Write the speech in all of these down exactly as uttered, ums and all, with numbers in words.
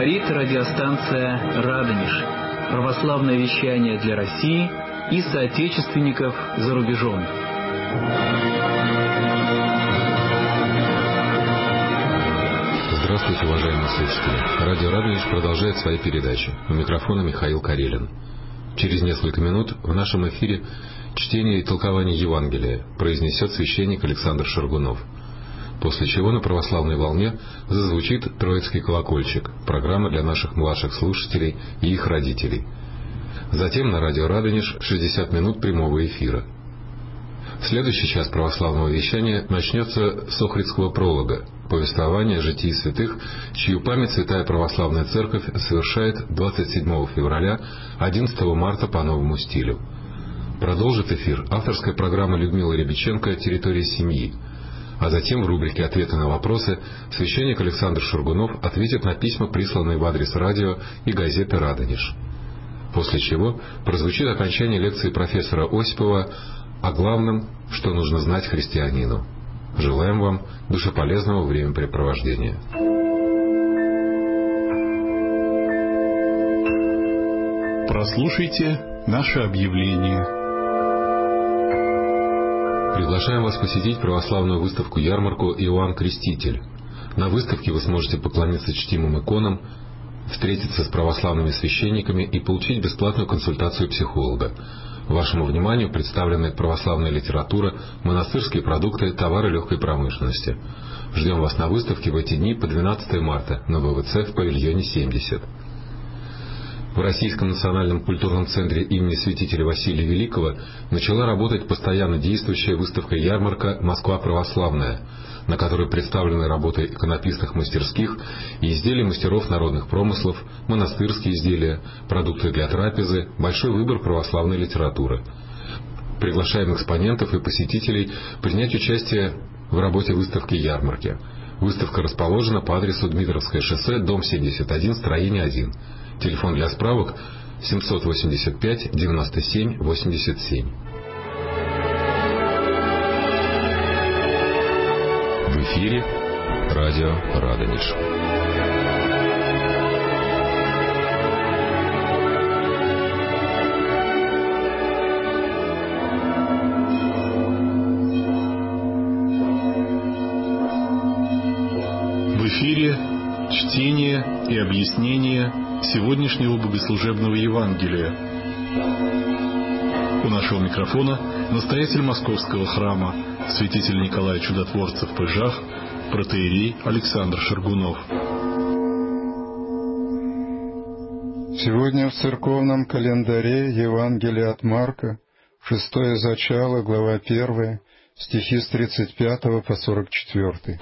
Говорит радиостанция «Радонеж». Православное вещание для России и соотечественников за рубежом. Здравствуйте, уважаемые слушатели. Радио «Радонеж» продолжает свои передачи. У микрофона Михаил Карелин. Через несколько минут в нашем эфире чтение и толкование Евангелия произнесет священник Александр Шаргунов. После чего на православной волне зазвучит Троицкий колокольчик, программа для наших младших слушателей и их родителей. Затем на радио «Радонеж» шестьдесят минут прямого эфира. Следующий час православного вещания начнется с Охридского пролога, повествования о житии святых, чью память Святая Православная Церковь совершает двадцать седьмого февраля — одиннадцатого марта по новому стилю. Продолжит эфир авторская программа Людмилы Рябиченко «Территория семьи». А затем в рубрике «Ответы на вопросы» священник Александр Шаргунов ответит на письма, присланные в адрес радио и газеты «Радонеж». После чего прозвучит окончание лекции профессора Осипова о главном, что нужно знать христианину. Желаем вам душеполезного времяпрепровождения. Прослушайте наше объявление. Приглашаем вас посетить православную выставку-ярмарку «Иоанн Креститель». На выставке вы сможете поклониться чтимым иконам, встретиться с православными священниками и получить бесплатную консультацию психолога. Вашему вниманию представлены православная литература, монастырские продукты, товары легкой промышленности. Ждем вас на выставке в эти дни по двенадцатого марта на вэ вэ цэ в павильоне семьдесят. В Российском национальном культурном центре имени святителя Василия Великого начала работать постоянно действующая выставка-ярмарка «Москва православная», на которой представлены работы иконописных мастерских и изделия мастеров народных промыслов, монастырские изделия, продукты для трапезы, большой выбор православной литературы. Приглашаем экспонентов и посетителей принять участие в работе выставки-ярмарки. Выставка расположена по адресу Дмитровское шоссе, дом семьдесят один, строение один. Телефон для справок семьсот восемьдесят пять девяносто семь восемьдесят семь. В эфире радио «Радонеж». В эфире чтение и объяснение сегодняшнего богослужебного Евангелия. У нашего микрофона настоятель Московского храма, святитель Николай Чудотворцев Пыжах, протоиерей Александр Шаргунов. Сегодня в церковном календаре Евангелие от Марка, шестое зачало, глава первая, стихи с тридцать пятого по сорок четвёртый.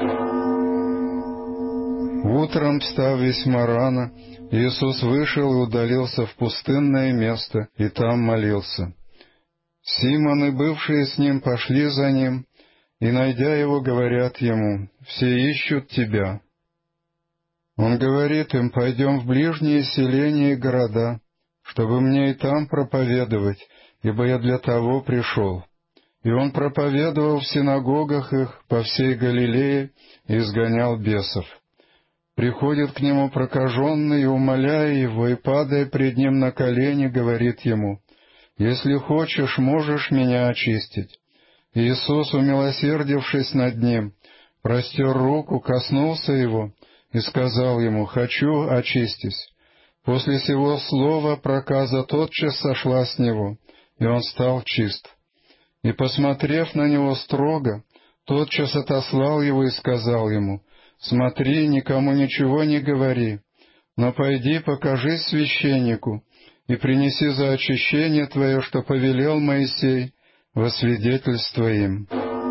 Утром, встав весьма рано, Иисус вышел и удалился в пустынное место, и там молился. Симон и бывшие с ним пошли за ним, и, найдя его, говорят ему: «Все ищут тебя». Он говорит им: «Пойдем в ближние селения и города, чтобы мне и там проповедовать, ибо я для того пришел». И он проповедовал в синагогах их по всей Галилее и изгонял бесов. Приходит к нему прокаженный, и, умоляя его, и, падая пред ним на колени, говорит ему: «Если хочешь, можешь меня очистить». Иисус, умилосердившись над ним, простер руку, коснулся его и сказал ему: «Хочу, очистись». После сего слова проказа тотчас сошла с него, и он стал чист. И, посмотрев на него строго, тотчас отослал его и сказал ему: «Смотри, никому ничего не говори, но пойди, покажись священнику и принеси за очищение твое, что повелел Моисей, во свидетельство им».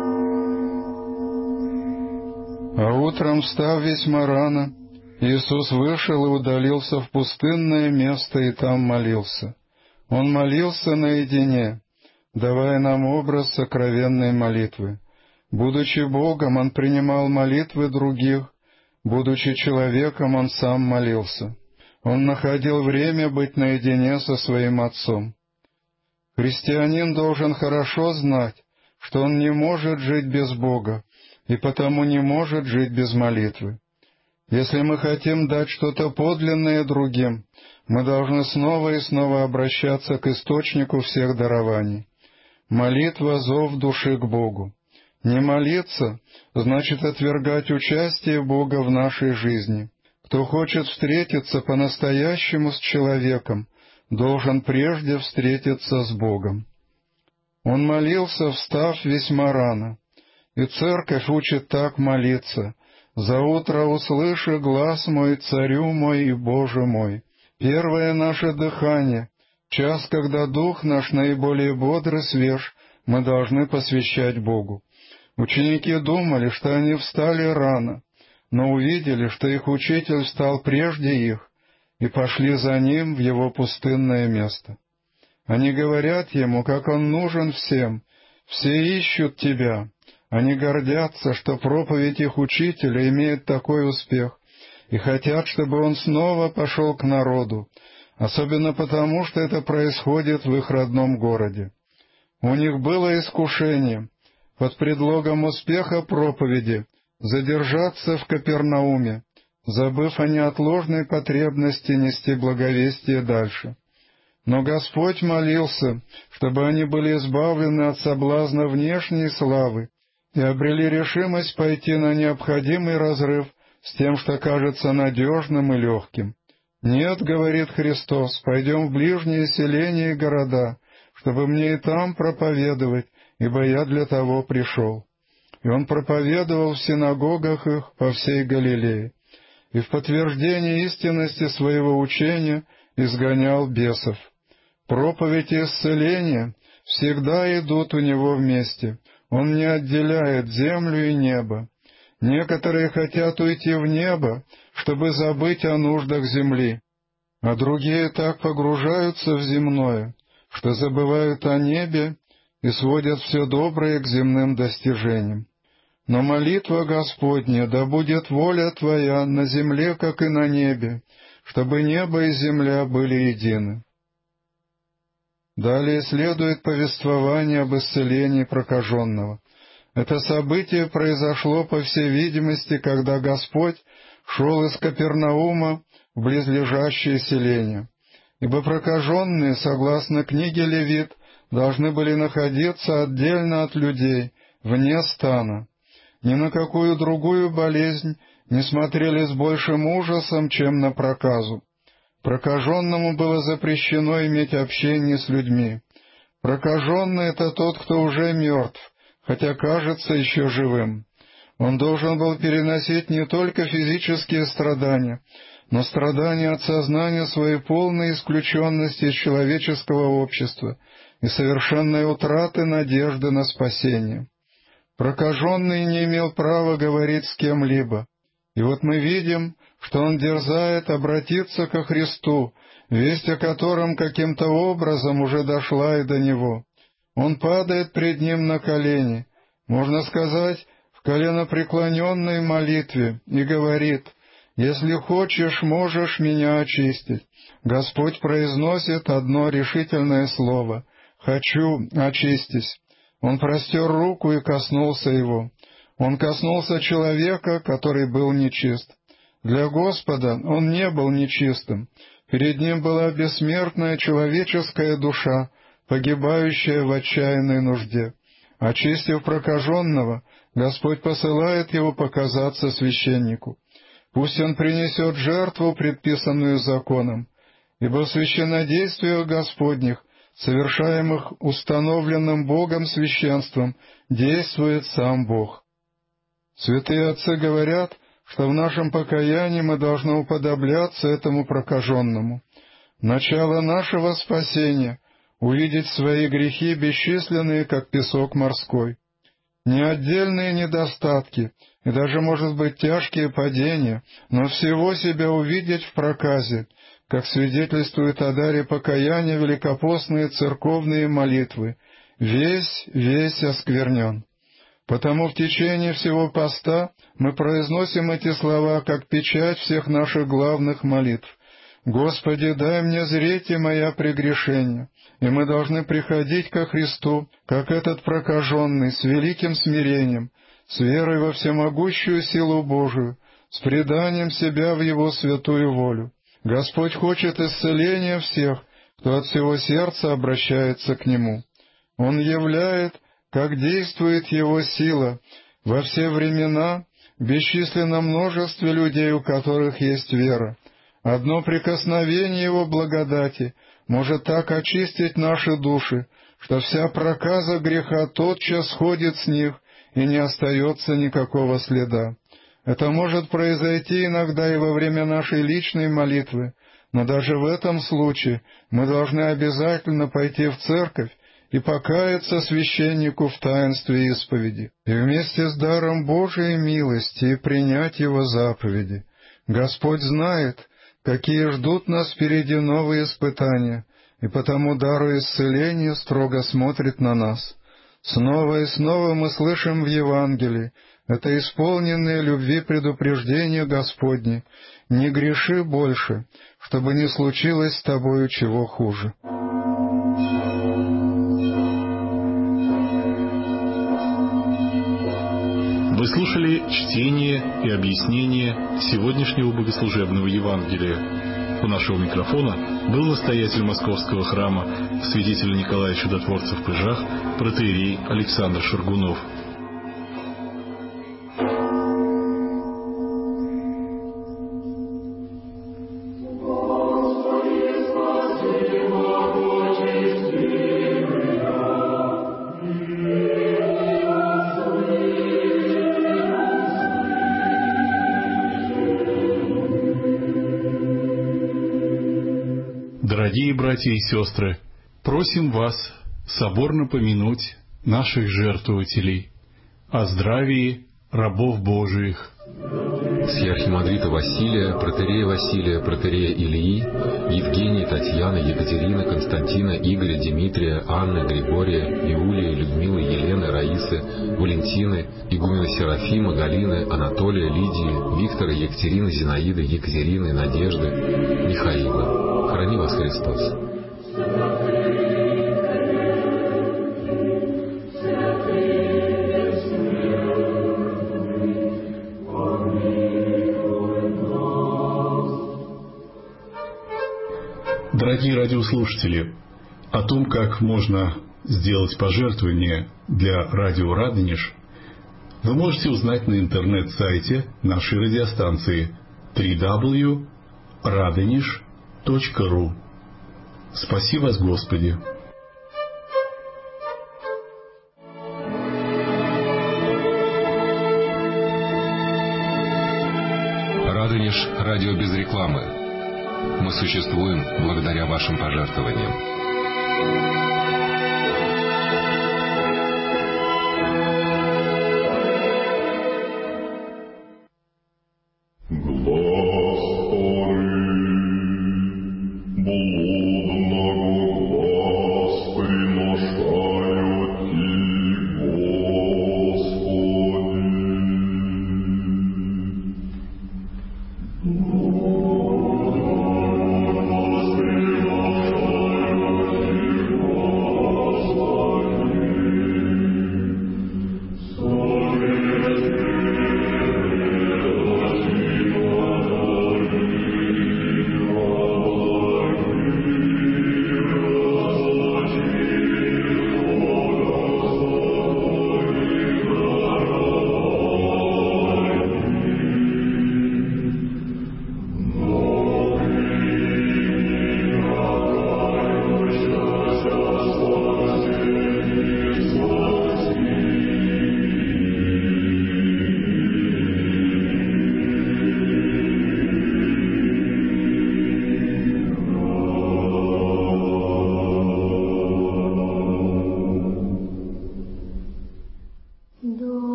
А утром, встав весьма рано, Иисус вышел и удалился в пустынное место, и там молился. Он молился наедине, давая нам образ сокровенной молитвы. Будучи Богом, Он принимал молитвы других, будучи человеком, Он сам молился. Он находил время быть наедине со Своим Отцом. Христианин должен хорошо знать, что он не может жить без Бога, и потому не может жить без молитвы. Если мы хотим дать что-то подлинное другим, мы должны снова и снова обращаться к источнику всех дарований. Молитва — зов души к Богу. Не молиться — значит отвергать участие Бога в нашей жизни. Кто хочет встретиться по-настоящему с человеком, должен прежде встретиться с Богом. Он молился, встав весьма рано. И Церковь учит так молиться: «За утро услыши глас мой, Царю мой и Боже мой». Первое наше дыхание, час, когда дух наш наиболее бодр и свеж, мы должны посвящать Богу. Ученики думали, что они встали рано, но увидели, что их учитель встал прежде их, и пошли за ним в его пустынное место. Они говорят ему, как он нужен всем: «Все ищут тебя». Они гордятся, что проповедь их учителя имеет такой успех, и хотят, чтобы он снова пошел к народу, особенно потому, что это происходит в их родном городе. У них было искушение под предлогом успеха проповеди задержаться в Капернауме, забыв о неотложной потребности нести благовестие дальше. Но Господь молился, чтобы они были избавлены от соблазна внешней славы и обрели решимость пойти на необходимый разрыв с тем, что кажется надежным и легким. «Нет, — говорит Христос, — пойдем в ближние селения и города, чтобы мне и там проповедовать, ибо я для того пришел». И Он проповедовал в синагогах их по всей Галилее, и в подтверждение истинности своего учения изгонял бесов. Проповедь и исцеление всегда идут у Него вместе. Он не отделяет землю и небо. Некоторые хотят уйти в небо, чтобы забыть о нуждах земли, а другие так погружаются в земное, что забывают о небе и сводят все доброе к земным достижениям. Но молитва Господня: «Да будет воля Твоя на земле, как и на небе, чтобы небо и земля были едины». Далее следует повествование об исцелении прокаженного. Это событие произошло, по всей видимости, когда Господь шел из Капернаума в близлежащее селение, ибо прокаженные, согласно книге Левит, должны были находиться отдельно от людей, вне стана. Ни на какую другую болезнь не смотрели с большим ужасом, чем на проказу. Прокаженному было запрещено иметь общение с людьми. Прокаженный — это тот, кто уже мертв, хотя кажется еще живым. Он должен был переносить не только физические страдания, но страдания от сознания своей полной исключенности из человеческого общества и совершенной утраты надежды на спасение. Прокаженный не имел права говорить с кем-либо. И вот мы видим, что он дерзает обратиться ко Христу, весть о котором каким-то образом уже дошла и до него. Он падает пред Ним на колени, можно сказать, в коленопреклоненной молитве, и говорит: «Если хочешь, можешь меня очистить». Господь произносит одно решительное слово: «Хочу, очистись». Он простер руку и коснулся его. Он коснулся человека, который был нечист. Для Господа он не был нечистым. Перед Ним была бессмертная человеческая душа, погибающая в отчаянной нужде. Очистив прокаженного, Господь посылает его показаться священнику. Пусть он принесет жертву, предписанную законом, ибо в священнодействиях Господних, совершаемых установленным Богом священством, действует сам Бог. Святые отцы говорят, что в нашем покаянии мы должны уподобляться этому прокаженному. Начало нашего спасения — увидеть свои грехи бесчисленные, как песок морской. Не отдельные недостатки и даже, может быть, тяжкие падения, но всего себя увидеть в проказе, как свидетельствует о даре покаяния великопостные церковные молитвы: «Весь, весь осквернен». Потому в течение всего поста мы произносим эти слова как печать всех наших главных молитв: «Господи, дай мне зреть и моя прегрешения». И мы должны приходить ко Христу, как этот прокаженный, с великим смирением, с верой во всемогущую силу Божию, с преданием себя в Его святую волю. Господь хочет исцеления всех, кто от всего сердца обращается к Нему. Он являет, как действует Его сила во все времена в бесчисленном множестве людей, у которых есть вера. Одно прикосновение Его благодати может так очистить наши души, что вся проказа греха тотчас сходит с них, и не остается никакого следа. Это может произойти иногда и во время нашей личной молитвы, но даже в этом случае мы должны обязательно пойти в церковь и покаяться священнику в таинстве исповеди, и вместе с даром Божией милости и принять Его заповеди. Господь знает, какие ждут нас впереди новые испытания, и потому, даруя исцеление, строго смотрит на нас. Снова и снова мы слышим в Евангелии это исполненное любви предупреждение Господне: «Не греши больше, чтобы не случилось с тобою чего хуже». Вы слушали чтение и объяснение сегодняшнего богослужебного Евангелия. У нашего микрофона был настоятель Московского храма святителя Николая Чудотворца в Пыжах, протоиерей Александр Шаргунов. Дорогие братья и сестры, просим вас соборно помянуть наших жертвователей, о здравии рабов Божиих. Сиархимандрита Василия, протоиерея Василия, протоиерея Ильи, Евгения, Татьяны, Екатерины, Константина, Игоря, Дмитрия, Анны, Григория, Иулии, Людмилы, Елены, Раисы, Валентины, игумена Серафима, Галины, Анатолия, Лидии, Виктора, Екатерины, Зинаиды, Екатерины, Надежды, Михаила. Храни вас Христос. Дорогие радиослушатели, о том, как можно сделать пожертвование для радио Радонеж, вы можете узнать на интернет-сайте нашей радиостанции дабл ю дабл ю дабл ю точка радонеж точка ру. Спаси вас, Господи! Радонеж — радио без рекламы. Мы существуем благодаря вашим пожертвованиям.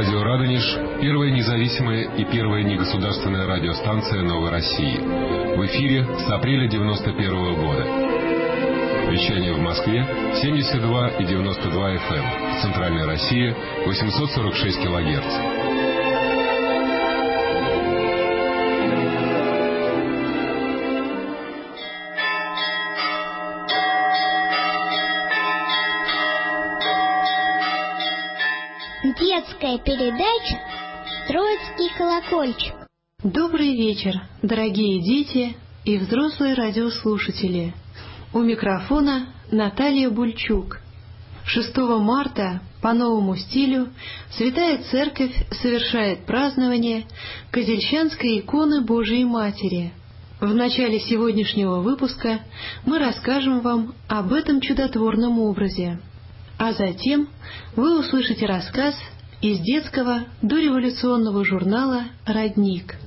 Радио Радонеж – первая независимая и первая негосударственная радиостанция Новой России. В эфире с апреля девяносто первого года. Вещание в Москве семьдесят два и девяносто два эф эм, в Центральной России восемьсот сорок шесть килогерц. Детская передача «Троицкий колокольчик». Добрый вечер, дорогие дети и взрослые радиослушатели. У микрофона Наталья Бульчук. шестого марта по новому стилю Святая Церковь совершает празднование Козельщанской иконы Божией Матери. В начале сегодняшнего выпуска мы расскажем вам об этом чудотворном образе. А затем вы услышите рассказ из детского дореволюционного журнала «Родник».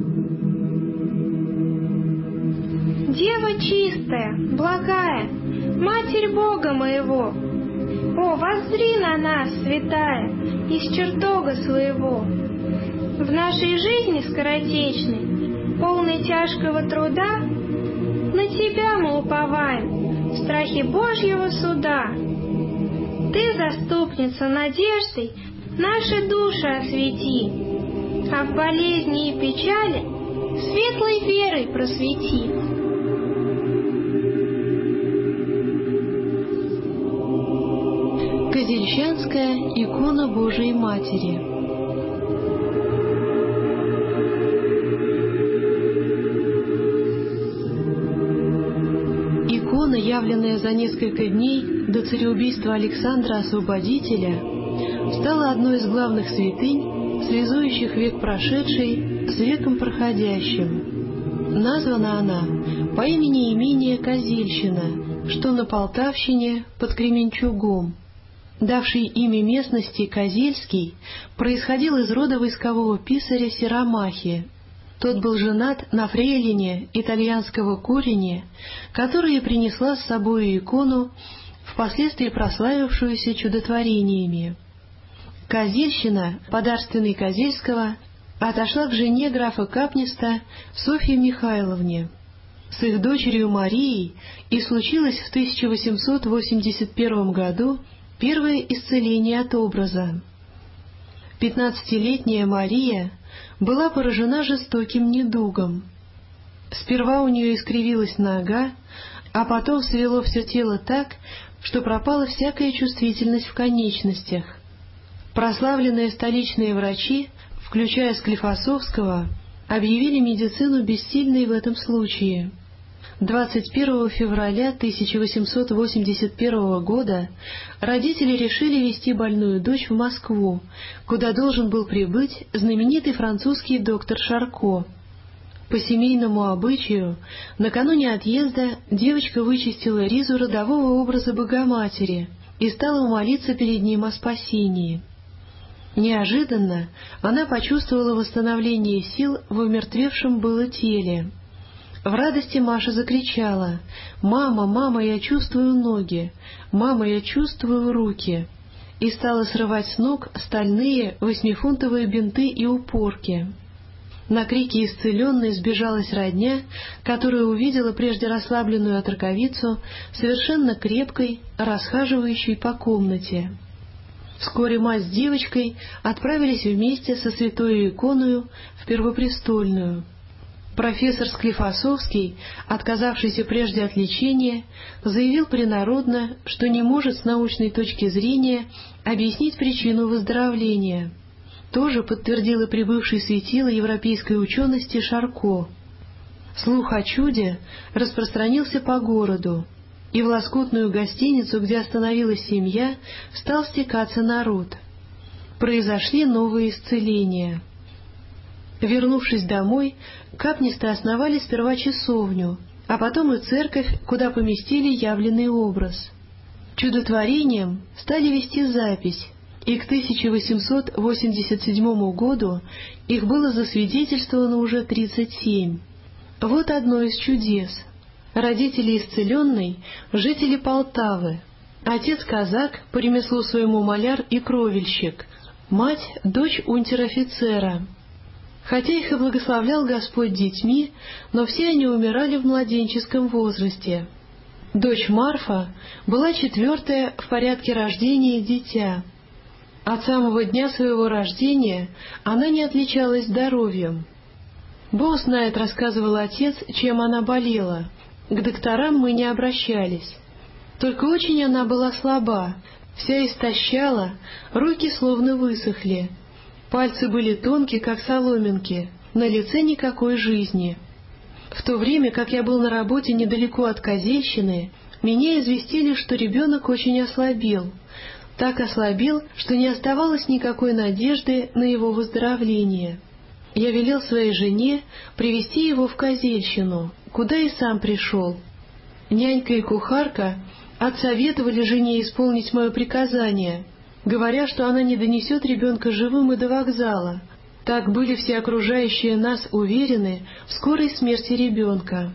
Дева чистая, благая, Матерь Бога моего, о, воззри на нас, святая, из чертога своего. В нашей жизни скоротечной, полной тяжкого труда, на Тебя мы уповаем, в страхе Божьего суда. Ты, заступница надеждой, наши души освети, а в болезни и печали светлой верой просвети. Козельщанская икона Божией Матери. Икона, явленная за несколько дней до цареубийства Александра Освободителя, стала одной из главных святынь, связующих век прошедший с веком проходящим. Названа она по имени имения Козельщина, что на Полтавщине под Кременчугом. Давший имя местности Козельский происходил из рода войскового писаря Сиромахи. Тот был женат на фрейлине итальянского корени, которая принесла с собой икону, впоследствии прославившуюся чудотворениями. Козельщина, подарственной Козельского, отошла к жене графа Капниста Софье Михайловне. С их дочерью Марией и случилось в тысяча восемьсот восемьдесят первом году первое исцеление от образа. Пятнадцатилетняя Мария была поражена жестоким недугом. Сперва у нее искривилась нога, а потом свело все тело так, что пропала всякая чувствительность в конечностях. Прославленные столичные врачи, включая Склифосовского, объявили медицину бессильной в этом случае. двадцать первого февраля тысяча восемьсот восемьдесят первого года родители решили везти больную дочь в Москву, куда должен был прибыть знаменитый французский доктор Шарко. По семейному обычаю, накануне отъезда девочка вычистила ризу родового образа Богоматери и стала молиться перед ним о спасении. Неожиданно она почувствовала восстановление сил в умертвевшем было теле. В радости Маша закричала: «Мама, мама, я чувствую ноги! Мама, я чувствую руки!» и стала срывать с ног стальные восьмифунтовые бинты и упорки. На крики исцеленной сбежалась родня, которая увидела прежде расслабленную отроковицу, совершенно крепкой, расхаживающей по комнате. Вскоре мать с девочкой отправились вместе со святой иконою в Первопрестольную. Профессор Склифосовский, отказавшийся прежде от лечения, заявил принародно, что не может с научной точки зрения объяснить причину выздоровления. Тоже подтвердил и прибывший светило европейской учености Шарко. Слух о чуде распространился по городу, и в лоскутную гостиницу, где остановилась семья, стал стекаться народ. Произошли новые исцеления. Вернувшись домой, капнисты основали сперва часовню, а потом и церковь, куда поместили явленный образ. Чудотворением стали вести запись, и к тысяча восемьсот восемьдесят седьмому году их было засвидетельствовано уже тридцать семь. Вот одно из чудес. Родители исцеленной — жители Полтавы. Отец казак, по ремеслу своему маляр и кровельщик, мать — дочь унтер-офицера. Хотя их и благословлял Господь детьми, но все они умирали в младенческом возрасте. Дочь Марфа была четвертая в порядке рождения дитя. От самого дня своего рождения она не отличалась здоровьем. «Бог знает, — рассказывал отец, — чем она болела. К докторам мы не обращались. Только очень она была слаба, вся истощала, руки словно высохли. Пальцы были тонкие, как соломинки, на лице никакой жизни. В то время, как я был на работе недалеко от Козельщины, меня известили, что ребенок очень ослабел. Так ослабел, что не оставалось никакой надежды на его выздоровление. Я велел своей жене привезти его в Козельщину, куда и сам пришел. Нянька и кухарка отсоветовали жене исполнить мое приказание, говоря, что она не донесет ребенка живым и до вокзала. Так были все окружающие нас уверены в скорой смерти ребенка.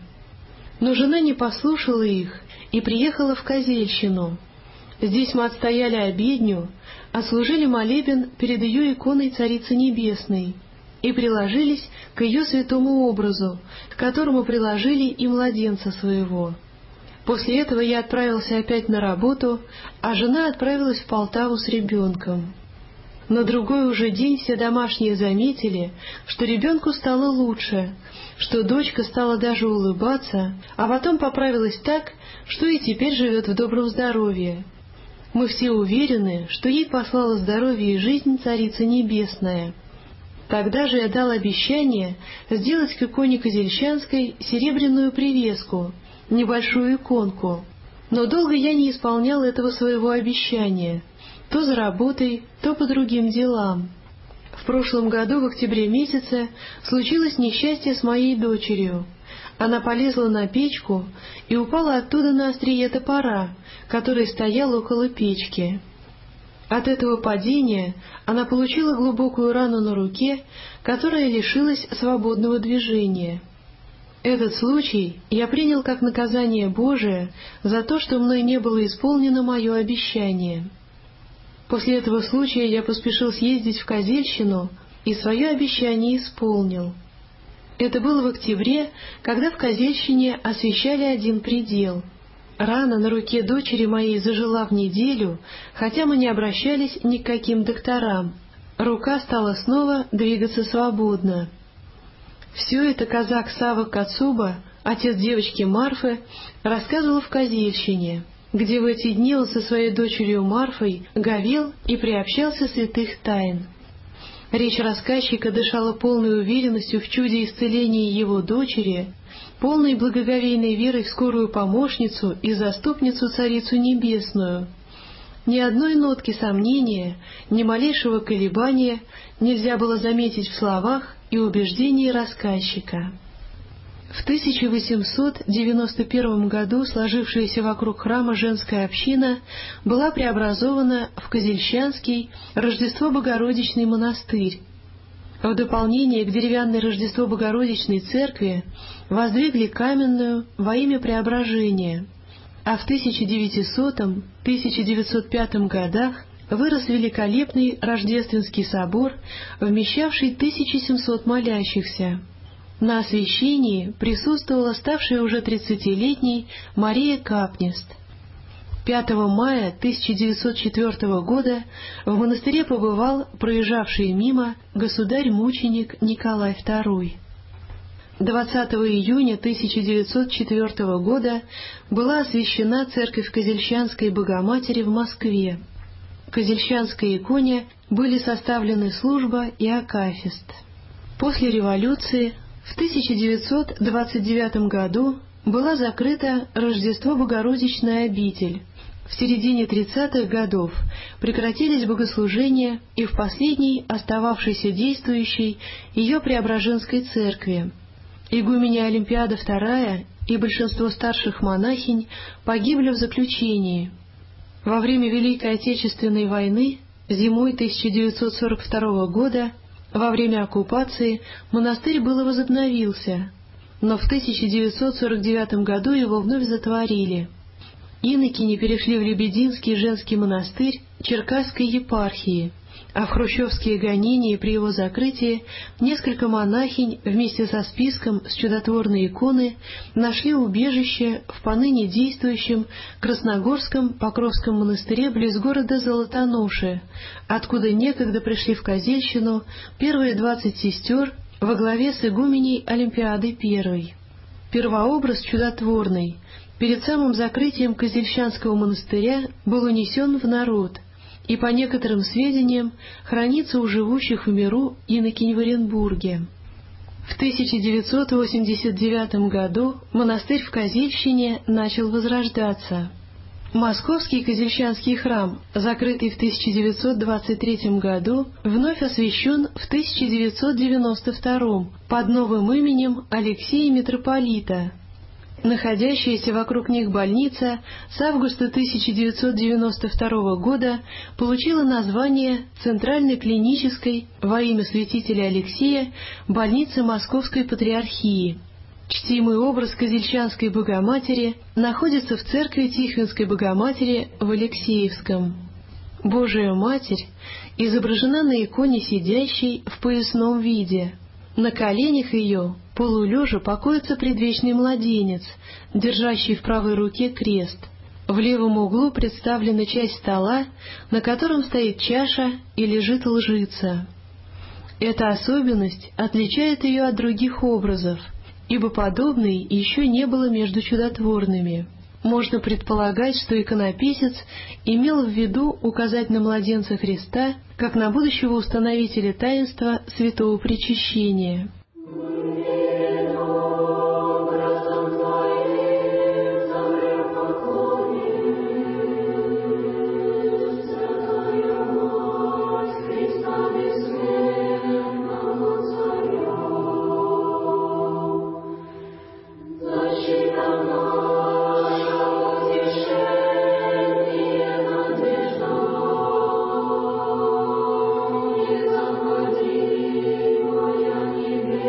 Но жена не послушала их и приехала в Козельщину. Здесь мы отстояли обедню, отслужили молебен перед ее иконой Царицы Небесной и приложились к ее святому образу, к которому приложили и младенца своего. После этого я отправился опять на работу, а жена отправилась в Полтаву с ребенком. На другой уже день все домашние заметили, что ребенку стало лучше, что дочка стала даже улыбаться, а потом поправилась так, что и теперь живет в добром здоровье. Мы все уверены, что ей послала здоровье и жизнь Царица Небесная. Тогда же я дал обещание сделать к иконе Козельщанской серебряную привеску, небольшую иконку, но долго я не исполнял этого своего обещания, то за работой, то по другим делам. В прошлом году, в октябре месяце, случилось несчастье с моей дочерью. Она полезла на печку и упала оттуда на острие топора, который стоял около печки. От этого падения она получила глубокую рану на руке, которая лишилась свободного движения. Этот случай я принял как наказание Божие за то, что мной не было исполнено мое обещание. После этого случая я поспешил съездить в Козельщину и свое обещание исполнил. Это было в октябре, когда в Козельщине освещали один предел. Рана на руке дочери моей зажила в неделю, хотя мы не обращались ни к каким докторам. Рука стала снова двигаться свободно. Все это казак Сава Кацуба, отец девочки Марфы, рассказывал в Козельщине, где в эти дни он со своей дочерью Марфой говел и приобщался святых тайн. Речь рассказчика дышала полной уверенностью в чуде исцеления его дочери, полной благоговейной верой в скорую помощницу и заступницу Царицу Небесную. Ни одной нотки сомнения, ни малейшего колебания нельзя было заметить в словах и убеждении рассказчика. В тысяча восемьсот девяносто первом году сложившаяся вокруг храма женская община была преобразована в Козельщанский Рождество-Богородичный монастырь. В дополнение к деревянной Рождество-Богородичной церкви воздвигли каменную во имя Преображения, а в тысяча девятисотом — тысяча девятьсот пятом годах вырос великолепный Рождественский собор, вмещавший тысячу семьсот молящихся. На освящении присутствовала ставшая уже тридцатилетней Мария Капнест. пятого мая тысяча девятьсот четвёртого года в монастыре побывал проезжавший мимо государь-мученик Николай второй. двадцатого июня тысяча девятьсот четвёртого года была освящена церковь Козельщанской Богоматери в Москве. К Козельщанской иконе были составлены служба и акафист. После революции в тысяча девятьсот двадцать девятом году была закрыта Рождество-Богородичная обитель. В середине тридцатых годов прекратились богослужения и в последней, остававшейся действующей, ее Преображенской церкви. Игуменья Олимпиада вторая и большинство старших монахинь погибли в заключении. Во время Великой Отечественной войны, зимой тысяча девятьсот сорок второго года, во время оккупации монастырь было возобновился, но в тысяча девятьсот сорок девятом году его вновь затворили. Инокини перешли в Лебединский женский монастырь Черкасской епархии, а в хрущевские гонения при его закрытии несколько монахинь вместе со списком с чудотворной иконы нашли убежище в поныне действующем Красногорском Покровском монастыре близ города Золотоноши, откуда некогда пришли в Козельщину первые двадцать сестер во главе с игуменей Олимпиадой Первой. Первообраз чудотворный перед самым закрытием Козельщанского монастыря был унесен в народ, и, по некоторым сведениям, хранится у живущих в миру инокинь в Оренбурге. В тысяча девятьсот восемьдесят девятом году монастырь в Козельщине начал возрождаться. Московский Козельщанский храм, закрытый в тысяча девятьсот двадцать третьем году, вновь освящен в тысяча девятьсот девяносто втором под новым именем Алексея Митрополита. Находящаяся вокруг них больница с августа тысяча девятьсот девяносто второго года получила название Центральной клинической во имя святителя Алексея больницы Московской Патриархии. Чтимый образ Козельщанской Богоматери находится в церкви Тихвинской Богоматери в Алексеевском. Божия Матерь изображена на иконе сидящей в поясном виде. На коленях ее полулежа покоится предвечный младенец, держащий в правой руке крест. В левом углу представлена часть стола, на котором стоит чаша и лежит лжица. Эта особенность отличает ее от других образов, ибо подобной еще не было между чудотворными. Можно предполагать, что иконописец имел в виду указать на младенца Христа как на будущего установителя таинства святого причащения. Небесная,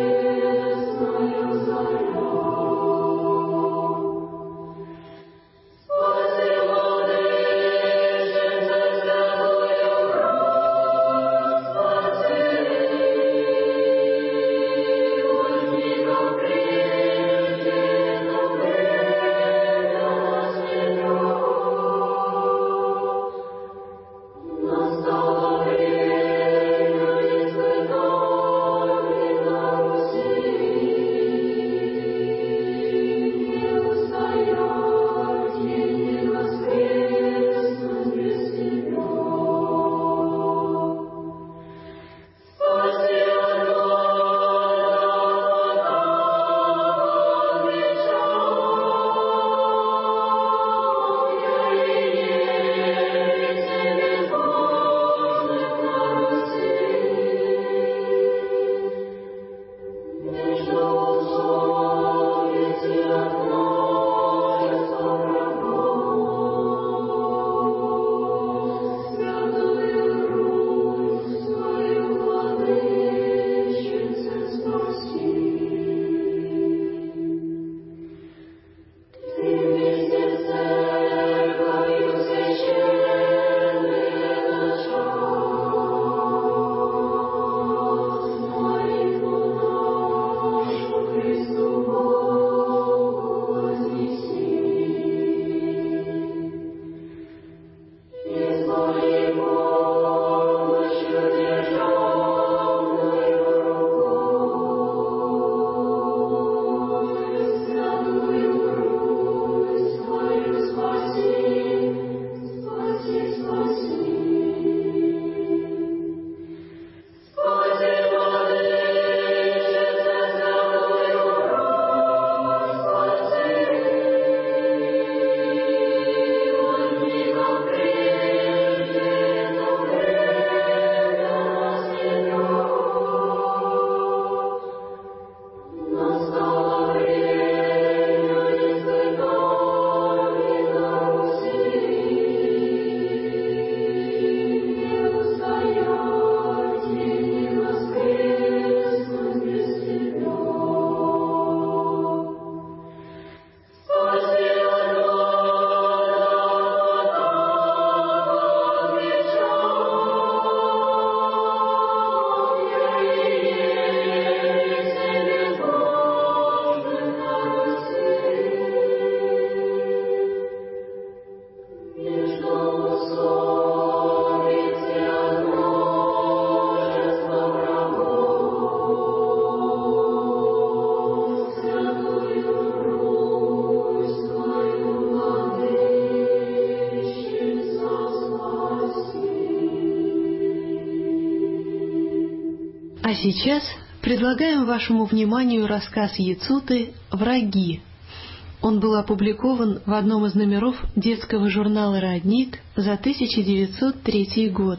А сейчас предлагаем вашему вниманию рассказ Яцуты «Враги». Он был опубликован в одном из номеров детского журнала «Родник» за тысяча девятьсот третий год.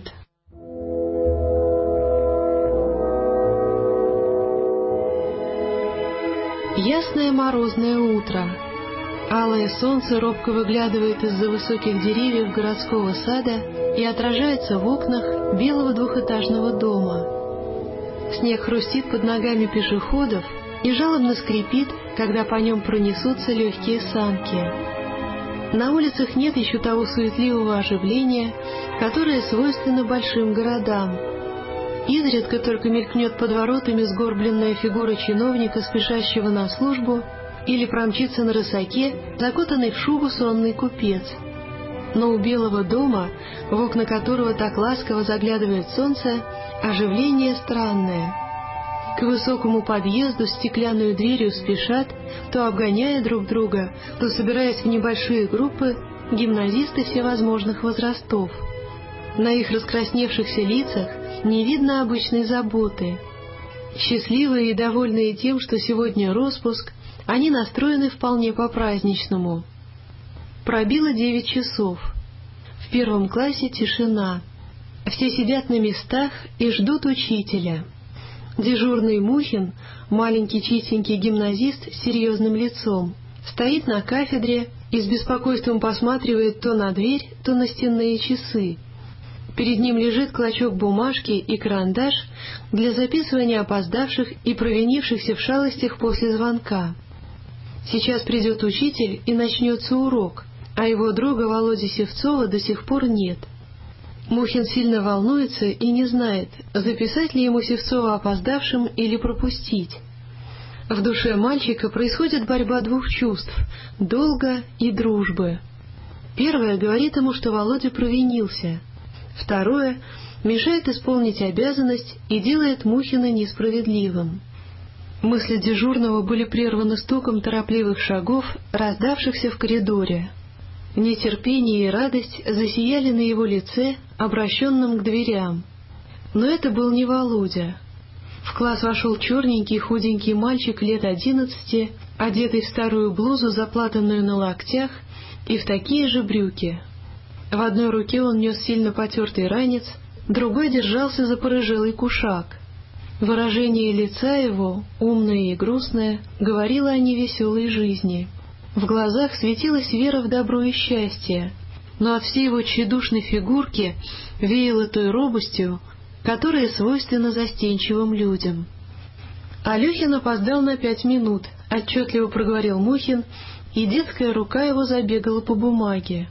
Ясное морозное утро. Алое солнце робко выглядывает из-за высоких деревьев городского сада и отражается в окнах белого двухэтажного дома. Снег хрустит под ногами пешеходов и жалобно скрипит, когда по нем пронесутся легкие санки. На улицах нет еще того суетливого оживления, которое свойственно большим городам. Изредка только мелькнет под воротами сгорбленная фигура чиновника, спешащего на службу, или промчится на рысаке, закутанный в шубу сонный купец. Но у Белого дома, в окна которого так ласково заглядывает солнце, оживление странное. К высокому подъезду стеклянную дверью спешат, то обгоняя друг друга, то собираясь в небольшие группы, гимназисты всевозможных возрастов. На их раскрасневшихся лицах не видно обычной заботы. Счастливые и довольные тем, что сегодня роспуск, они настроены вполне по-праздничному. Пробило девять часов. В первом классе тишина. Все сидят на местах и ждут учителя. Дежурный Мухин, маленький чистенький гимназист с серьезным лицом, стоит на кафедре и с беспокойством посматривает то на дверь, то на стенные часы. Перед ним лежит клочок бумажки и карандаш для записывания опоздавших и провинившихся в шалостях после звонка. Сейчас придет учитель и начнется урок, а его друга Володи Севцова до сих пор нет. Мухин сильно волнуется и не знает, записать ли ему Севцова опоздавшим или пропустить. В душе мальчика происходит борьба двух чувств — долга и дружбы. Первое говорит ему, что Володя провинился. Второе мешает исполнить обязанность и делает Мухина несправедливым. Мысли дежурного были прерваны стуком торопливых шагов, раздавшихся в коридоре. Нетерпение и радость засияли на его лице, обращенном к дверям. Но это был не Володя. В класс вошел черненький худенький мальчик лет одиннадцати, одетый в старую блузу, заплатанную на локтях, и в такие же брюки. В одной руке он нес сильно потертый ранец, другой держался за порыжелый кушак. Выражение лица его, умное и грустное, говорило о невеселой жизни. В глазах светилась вера в добро и счастье, но от всей его тщедушной фигурки веяло той робостью, которая свойственна застенчивым людям. Алехин опоздал на пять минут, отчетливо проговорил Мухин, и детская рука его забегала по бумаге.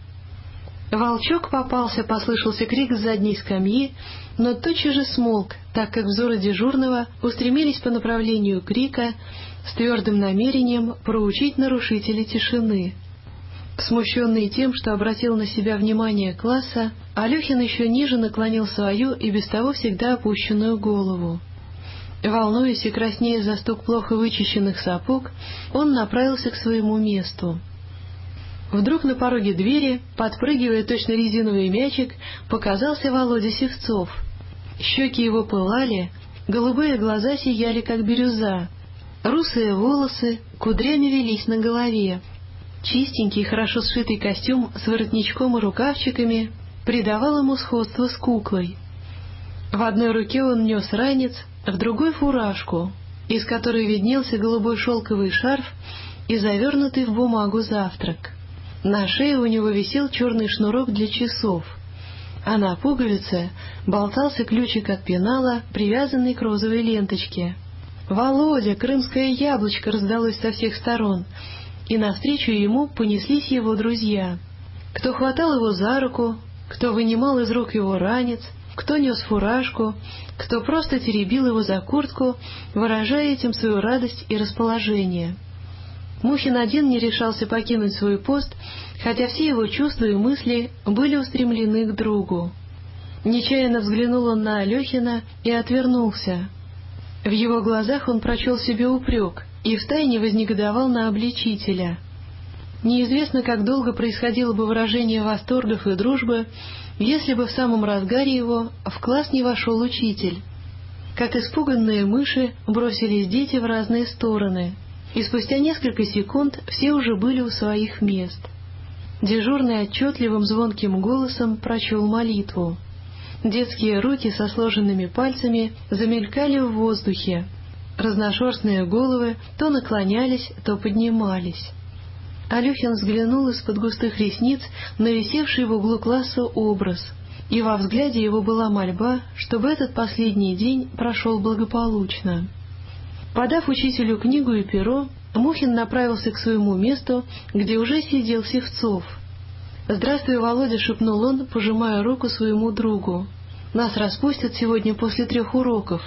«Волчок попался!» — послышался крик с задней скамьи, но тотчас же смолк, так как взоры дежурного устремились по направлению крика с твердым намерением проучить нарушителей тишины. Смущенный тем, что обратил на себя внимание класса, Алехин еще ниже наклонил свою и без того всегда опущенную голову. Волнуясь и краснея за стук плохо вычищенных сапог, он направился к своему месту. Вдруг на пороге двери, подпрыгивая точно резиновый мячик, показался Володя Севцов. Щеки его пылали, голубые глаза сияли, как бирюза, русые волосы кудрями велись на голове. Чистенький, хорошо сшитый костюм с воротничком и рукавчиками придавал ему сходство с куклой. В одной руке он нес ранец, в другой — фуражку, из которой виднелся голубой шелковый шарф и завернутый в бумагу завтрак. На шее у него висел черный шнурок для часов, а на пуговице болтался ключик от пенала, привязанный к розовой ленточке. «Володя, крымское яблочко!» раздалось со всех сторон, и навстречу ему понеслись его друзья. Кто хватал его за руку, кто вынимал из рук его ранец, кто нес фуражку, кто просто теребил его за куртку, выражая этим свою радость и расположение. Мухин один не решался покинуть свой пост, хотя все его чувства и мысли были устремлены к другу. Нечаянно взглянул он на Алехина и отвернулся. В его глазах он прочел себе упрек и втайне вознегодовал на обличителя. Неизвестно, как долго происходило бы выражение восторгов и дружбы, если бы в самом разгаре его в класс не вошел учитель. как испуганные мыши бросились дети в разные стороны, и спустя несколько секунд все уже были у своих мест. Дежурный отчетливым звонким голосом прочел молитву. Детские руки со сложенными пальцами замелькали в воздухе. Разношерстные головы то наклонялись, то поднимались. Алехин взглянул из-под густых ресниц на висевший в углу класса образ, и во взгляде его была мольба, чтобы этот последний день прошел благополучно. Подав учителю книгу и перо, Мухин направился к своему месту, где уже сидел Сивцов. «Здравствуй, Володя», — шепнул он, пожимая руку своему другу. «Нас распустят сегодня после трех уроков».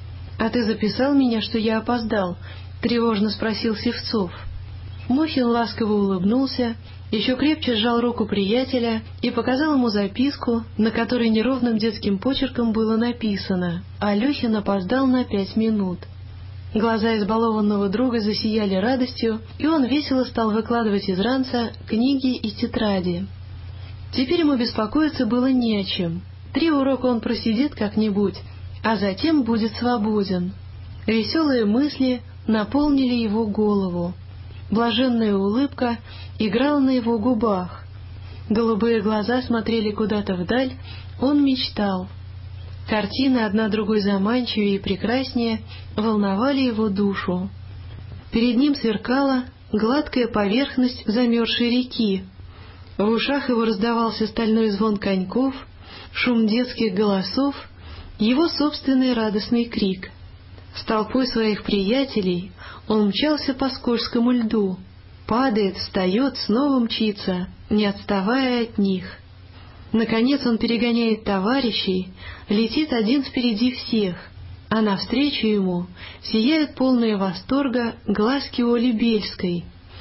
«А ты записал меня, что я опоздал?» — тревожно спросил Сивцов. Мухин ласково улыбнулся, еще крепче сжал руку приятеля и показал ему записку, на которой неровным детским почерком было написано: «Алехин опоздал на пять минут». Глаза избалованного друга засияли радостью, и он весело стал выкладывать из ранца книги и тетради. Теперь ему беспокоиться было не о чем. Три урока он просидит как-нибудь, а затем будет свободен. Веселые мысли наполнили его голову. Блаженная улыбка играла на его губах. Голубые глаза смотрели куда-то вдаль, он мечтал. Картины, одна другой заманчивее и прекраснее, волновали его душу. Перед ним сверкала гладкая поверхность замерзшей реки. В ушах его раздавался стальной звон коньков, шум детских голосов, его собственный радостный крик. С толпой своих приятелей он мчался по скользкому льду, падает, встает, снова мчится, не отставая от них. Наконец он перегоняет товарищей, летит один впереди всех, а навстречу ему сияют полные восторга глазки Оли Бельской.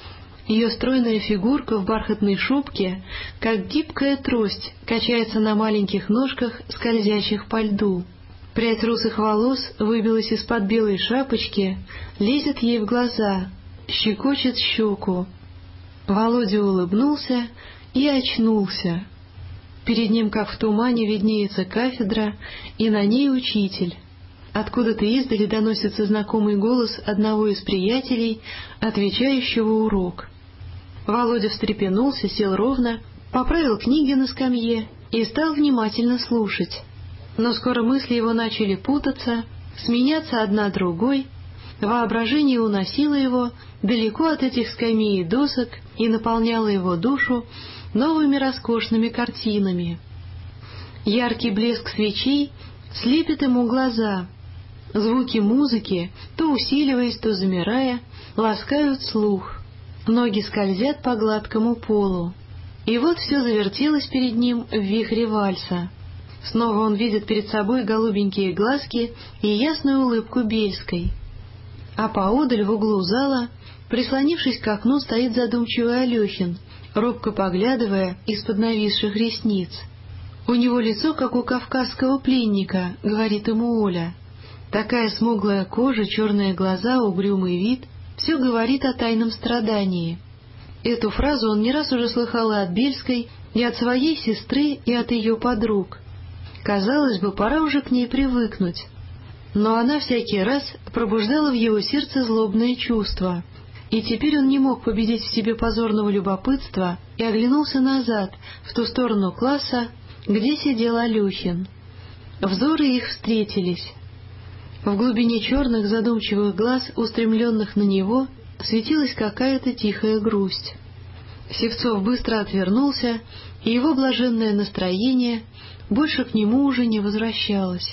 Ее стройная фигурка в бархатной шубке, как гибкая трость, качается на маленьких ножках, скользящих по льду. Прядь русых волос выбилась из-под белой шапочки, лезет ей в глаза, щекочет щеку. Володя улыбнулся и очнулся. Перед ним, как в тумане, виднеется кафедра, и на ней учитель. Откуда-то издали доносится знакомый голос одного из приятелей, отвечающего урок. Володя встрепенулся, сел ровно, поправил книги на скамье и стал внимательно слушать. Но скоро мысли его начали путаться, сменяться одна другой, воображение уносило его далеко от этих скамей и досок и наполняло его душу новыми роскошными картинами. Яркий блеск свечей слепит ему глаза. Звуки музыки, то усиливаясь, то замирая, ласкают слух. Ноги скользят по гладкому полу. И вот все завертелось перед ним в вихре вальса. Снова он видит перед собой голубенькие глазки и ясную улыбку Бельской. А поодаль в углу зала, прислонившись к окну, стоит задумчивый Алехин, робко поглядывая из-под нависших ресниц. «У него лицо, как у кавказского пленника», — говорит ему Оля. Такая смуглая кожа, черные глаза, угрюмый вид — все говорит о тайном страдании. Эту фразу он не раз уже слыхал и от Бельской, и от своей сестры, и от ее подруг. Казалось бы, пора уже к ней привыкнуть. Но она всякий раз пробуждала в его сердце злобное чувство, и теперь он не мог победить в себе позорного любопытства и оглянулся назад, в ту сторону класса, где сидел Алехин. Взоры их встретились. В глубине черных задумчивых глаз, устремленных на него, светилась какая-то тихая грусть. Сивцов быстро отвернулся, и его блаженное настроение больше к нему уже не возвращалось.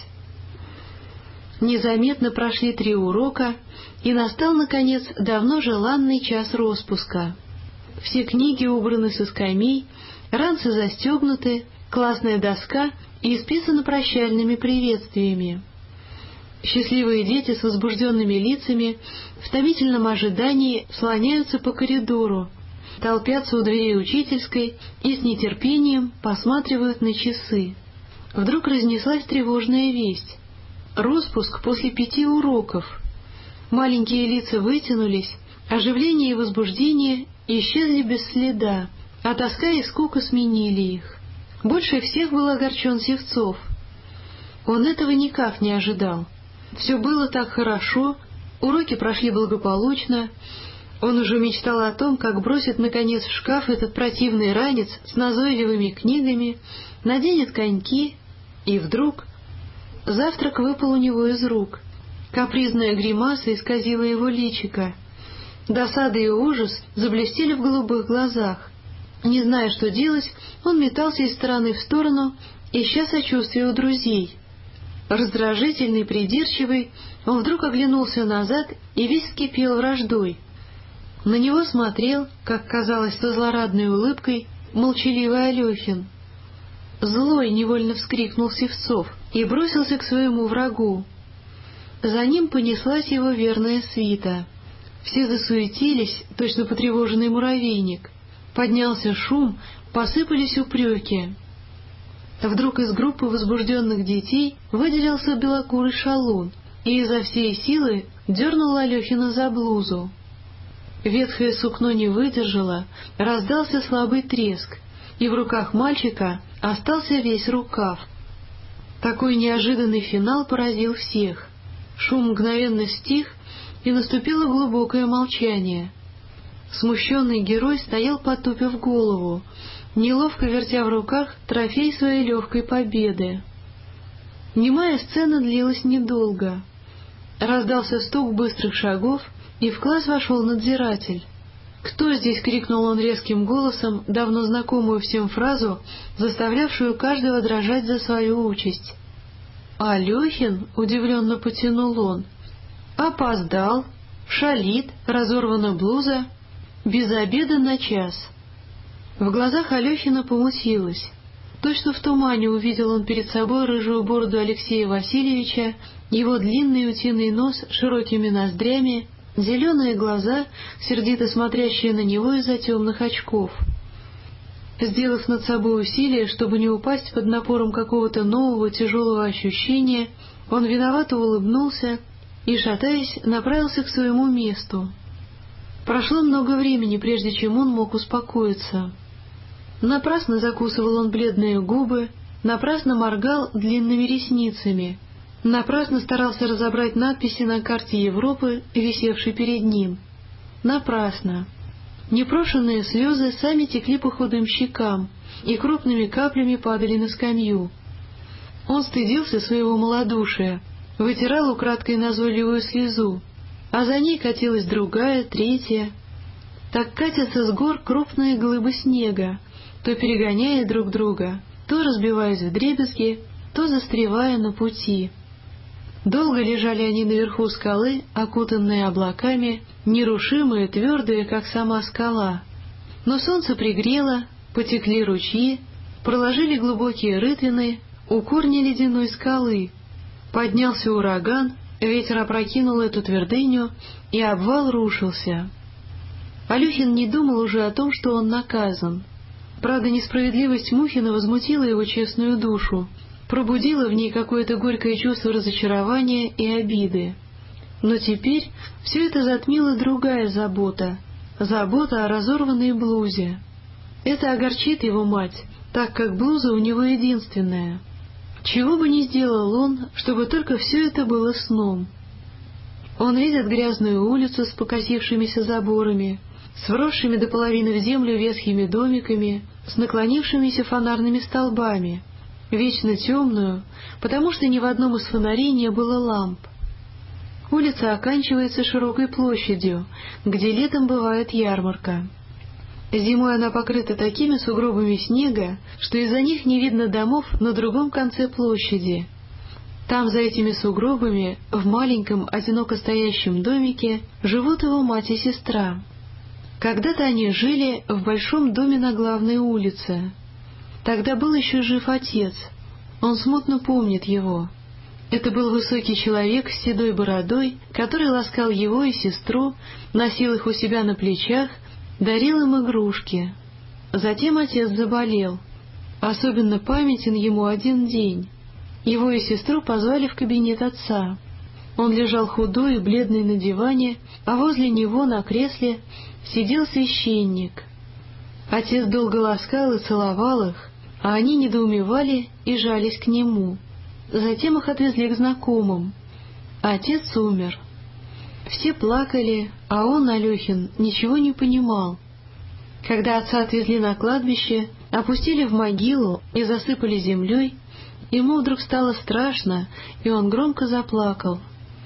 Незаметно прошли три урока, и настал, наконец, давно желанный час роспуска. Все книги убраны со скамей, ранцы застегнуты, классная доска исписана прощальными приветствиями. Счастливые дети с возбужденными лицами в томительном ожидании слоняются по коридору, толпятся у дверей учительской и с нетерпением посматривают на часы. Вдруг разнеслась тревожная весть. Роспуск после пяти уроков. Маленькие лица вытянулись, оживление и возбуждение исчезли без следа, а тоска и скука сменили их. Больше всех был огорчен Сивцов. Он этого никак не ожидал. Все было так хорошо, уроки прошли благополучно. Он уже мечтал о том, как бросит наконец в шкаф этот противный ранец с назойливыми книгами, наденет коньки, и вдруг завтрак выпал у него из рук. Капризная гримаса исказила его личико. Досада и ужас заблестели в голубых глазах. Не зная, что делать, он метался из стороны в сторону, ища сочувствия у друзей. Раздражительный, придирчивый, он вдруг оглянулся назад и весь вскипел враждой. На него смотрел, как казалось, со злорадной улыбкой, молчаливый Алехин. Злой невольно вскрикнул Сивцов и бросился к своему врагу. За ним понеслась его верная свита. Все засуетились, точно потревоженный муравейник. Поднялся шум, посыпались упреки. Вдруг из группы возбужденных детей выделился белокурый шалун и изо всей силы дернул Алехина за блузу. Ветхое сукно не выдержало, раздался слабый треск, и в руках мальчика остался весь рукав. Такой неожиданный финал поразил всех. Шум мгновенно стих, и наступило глубокое молчание. Смущенный герой стоял, потупив голову, неловко вертя в руках трофей своей легкой победы. Немая сцена длилась недолго. Раздался стук быстрых шагов, и в класс вошел надзиратель. «Кто здесь?» — крикнул он резким голосом, давно знакомую всем фразу, заставлявшую каждого дрожать за свою участь. «Алехин?» — удивленно потянул он. «Опоздал, шалит, разорвана блуза, без обеда на час». В глазах Алехина помутилось. Точно в тумане увидел он перед собой рыжую бороду Алексея Васильевича, его длинный утиный нос с широкими ноздрями, зеленые глаза, сердито смотрящие на него из-за темных очков. Сделав над собой усилие, чтобы не упасть под напором какого-то нового тяжелого ощущения, он виновато улыбнулся и, шатаясь, направился к своему месту. Прошло много времени, прежде чем он мог успокоиться. Напрасно закусывал он бледные губы, напрасно моргал длинными ресницами, напрасно старался разобрать надписи на карте Европы, висевшей перед ним. Напрасно. Непрошенные слезы сами текли по худым щекам и крупными каплями падали на скамью. Он стыдился своего малодушия, вытирал украдкой назойливую слезу, а за ней катилась другая, третья. Так катятся с гор крупные глыбы снега, то перегоняя друг друга, то разбиваясь вдребезги, то застревая на пути. Долго лежали они наверху скалы, окутанные облаками, нерушимые, твердые, как сама скала. Но солнце пригрело, потекли ручьи, проложили глубокие рытвины у корня ледяной скалы. Поднялся ураган, ветер опрокинул эту твердыню, и обвал рушился. Алехин не думал уже о том, что он наказан. Правда, несправедливость Мухина возмутила его честную душу, пробудила в ней какое-то горькое чувство разочарования и обиды. Но теперь все это затмила другая забота — забота о разорванной блузе. Это огорчит его мать, так как блуза у него единственная. Чего бы ни сделал он, чтобы только все это было сном. Он видит грязную улицу с покосившимися заборами, с вросшими до половины в землю ветхими домиками, с наклонившимися фонарными столбами, вечно темную, потому что ни в одном из фонарей не было ламп. Улица оканчивается широкой площадью, где летом бывает ярмарка. Зимой она покрыта такими сугробами снега, что из-за них не видно домов на другом конце площади. Там, за этими сугробами, в маленьком, одиноко стоящем домике, живут его мать и сестра. Когда-то они жили в большом доме на главной улице. Тогда был еще жив отец. Он смутно помнит его. Это был высокий человек с седой бородой, который ласкал его и сестру, носил их у себя на плечах, дарил им игрушки. Затем отец заболел. Особенно памятен ему один день. Его и сестру позвали в кабинет отца. Он лежал худой и бледный на диване, а возле него на кресле сидел священник. Отец долго ласкал и целовал их, а они недоумевали и жались к нему. Затем их отвезли к знакомым. Отец умер. Все плакали, а он, Алехин, ничего не понимал. Когда отца отвезли на кладбище, опустили в могилу и засыпали землей, ему вдруг стало страшно, и он громко заплакал.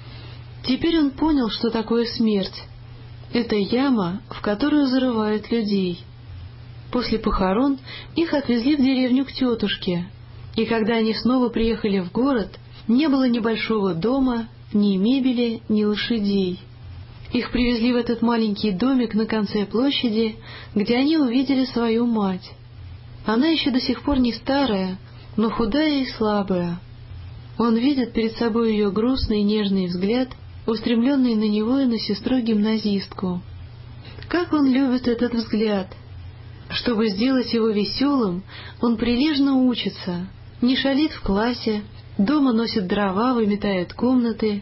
Теперь он понял, что такое смерть. Это яма, в которую зарывают людей. После похорон их отвезли в деревню к тетушке, и когда они снова приехали в город, не было ни большого дома, ни мебели, ни лошадей. Их привезли в этот маленький домик на конце площади, где они увидели свою мать. Она еще до сих пор не старая, но худая и слабая. Он видит перед собой ее грустный и нежный взгляд, устремленный на него и на сестру-гимназистку. Как он любит этот взгляд! Чтобы сделать его веселым, он прилежно учится, не шалит в классе, дома носит дрова, выметает комнаты.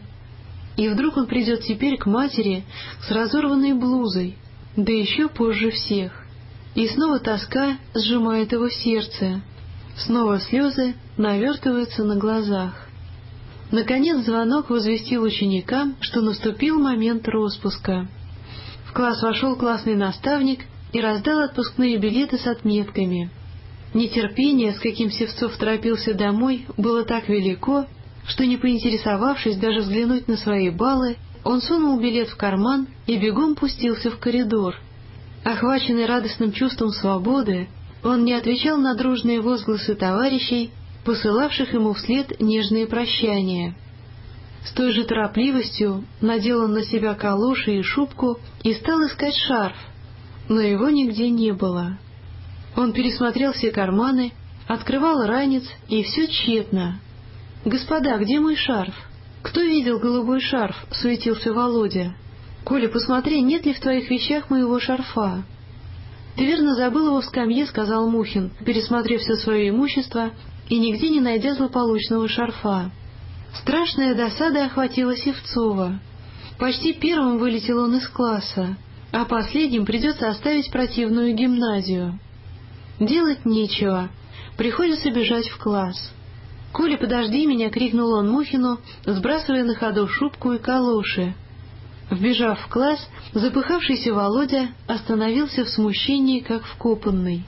И вдруг он придет теперь к матери с разорванной блузой, да еще позже всех. И снова тоска сжимает его сердце, снова слезы навертываются на глазах. Наконец звонок возвестил ученикам, что наступил момент распуска. В класс вошел классный наставник и раздал отпускные билеты с отметками. Нетерпение, с каким Севцов торопился домой, было так велико, что, не поинтересовавшись даже взглянуть на свои баллы, он сунул билет в карман и бегом пустился в коридор. Охваченный радостным чувством свободы, он не отвечал на дружные возгласы товарищей, посылавших ему вслед нежные прощания. С той же торопливостью надел он на себя калоши и шубку и стал искать шарф, но его нигде не было. Он пересмотрел все карманы, открывал ранец, и все тщетно. «Господа, где мой шарф? Кто видел голубой шарф?» — суетился Володя. «Коля, посмотри, нет ли в твоих вещах моего шарфа?» «Ты верно забыл его в скамье», — сказал Мухин, пересмотрев все свое имущество и нигде не найдя злополучного шарфа. Страшная досада охватила Севцова. Почти первым вылетел он из класса, а последним придется оставить противную гимназию. Делать нечего, приходится бежать в класс. «Коля, подожди меня!» — крикнул он Мухину, сбрасывая на ходу шубку и калоши. Вбежав в класс, запыхавшийся Володя остановился в смущении, как вкопанный.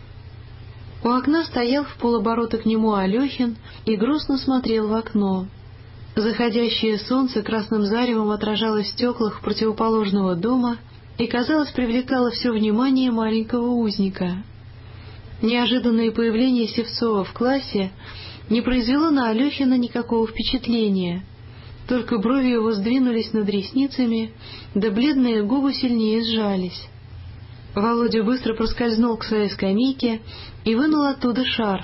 У окна стоял в полоборота к нему Алехин и грустно смотрел в окно. Заходящее солнце красным заревом отражалось в стеклах противоположного дома и, казалось, привлекало все внимание маленького узника. Неожиданное появление Севцова в классе не произвело на Алехина никакого впечатления, только брови его сдвинулись над ресницами, да бледные губы сильнее сжались. Володя быстро проскользнул к своей скамейке и вынул оттуда шарф.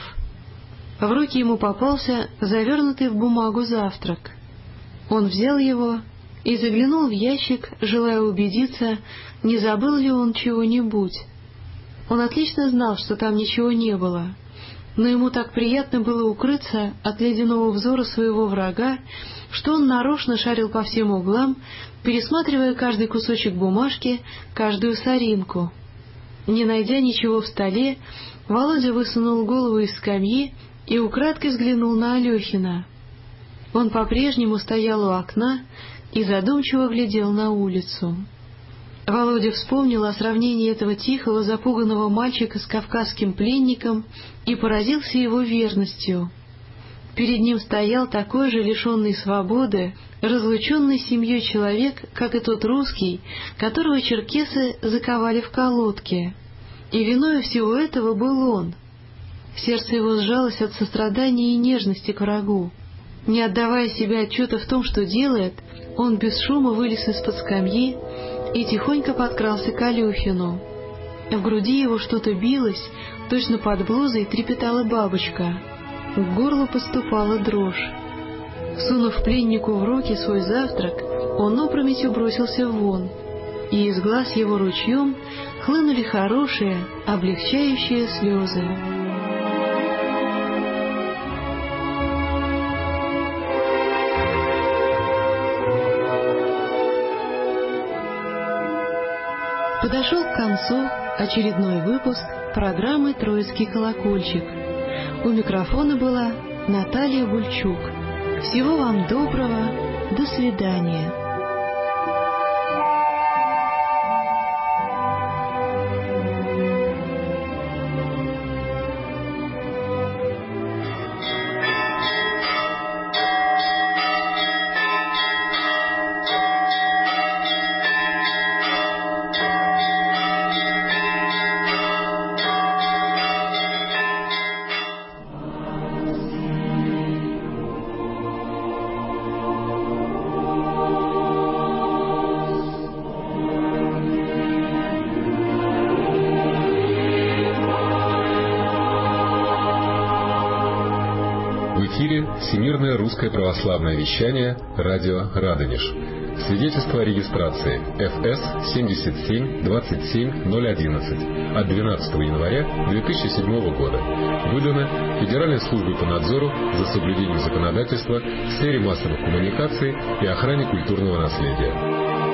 В руки ему попался завернутый в бумагу завтрак. Он взял его и заглянул в ящик, желая убедиться, не забыл ли он чего-нибудь. Он отлично знал, что там ничего не было, но ему так приятно было укрыться от ледяного взора своего врага, что он нарочно шарил по всем углам, пересматривая каждый кусочек бумажки, каждую соринку. Не найдя ничего в столе, Володя высунул голову из скамьи и украдкой взглянул на Алехина. Он по-прежнему стоял у окна и задумчиво глядел на улицу. Володя вспомнил о сравнении этого тихого, запуганного мальчика с кавказским пленником и поразился его верностью. Перед ним стоял такой же лишенный свободы, разлученный с семьей человек, как и тот русский, которого черкесы заковали в колодки. И виною всего этого был он. Сердце его сжалось от сострадания и нежности к врагу. Не отдавая себе отчета в том, что делает, он без шума вылез из-под скамьи и тихонько подкрался к Алехину. В груди его что-то билось, точно под блузой трепетала бабочка. К горлу подступала дрожь. Сунув пленнику в руки свой завтрак, он опрометью бросился вон, и из глаз его ручьем хлынули хорошие, облегчающие слезы. Подошел к концу очередной выпуск программы «Троицкий колокольчик». У микрофона была Наталья Бульчук. Всего вам доброго До свидания. Всемирное русское православное вещание, радио Радонеж. Свидетельство о регистрации эф эс семьдесят семь двадцать семь ноль одиннадцать от двенадцатого января две тысячи седьмого года. Выдано Федеральной службой по надзору за соблюдением законодательства в сфере массовых коммуникаций и охране культурного наследия.